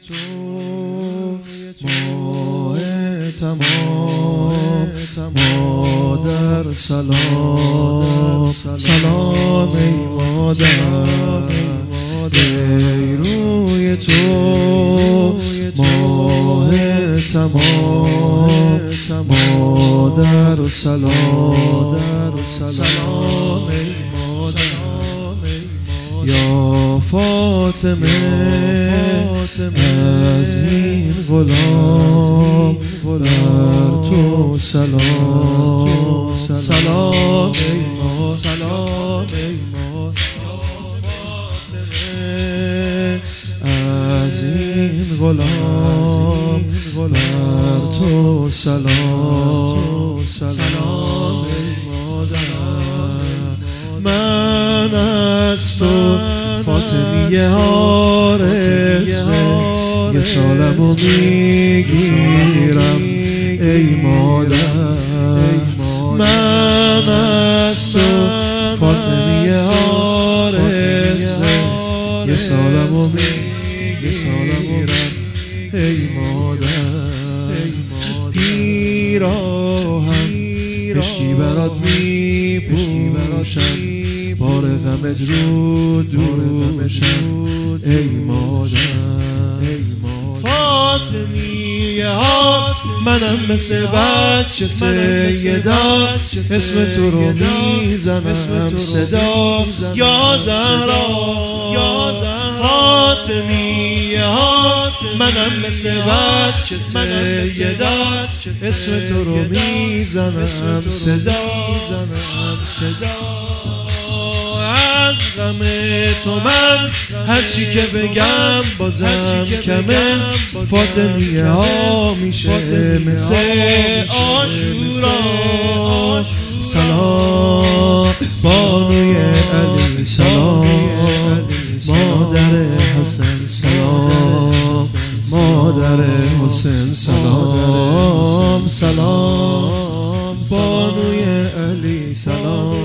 تو ماه تمام مادر سلام سلام ای مادر ای روی تو ماه تمام مادر سلام سلام ای مادر یا فاطمه از این غلام بر تو سلام سلام ای مادر از این غلام بر تو سلام سلام ای مادر من از تو فاطمیه حارس یه سالمو میگیرم ای مادر من از تو فاطمیه حارس یه سالمو میگیرم ای مادر پیراهن عشقی برات میپوشم بار غمت رو دوشم ای مادر فاطمیه ها منم مثل بچه سیدا اسم تو رو میزنم صدا یا زهرا فاطمیه ها منم مثل بچه سیدا اسم تو رو میزنم صدا از غم تو من هرچی که بگم بازم کمه فاطمیه ها میشه مثل عاشورا سلام بانوی علی سلام مادر حسن سلام مادر حسین سلام سلام بانوی علی سلام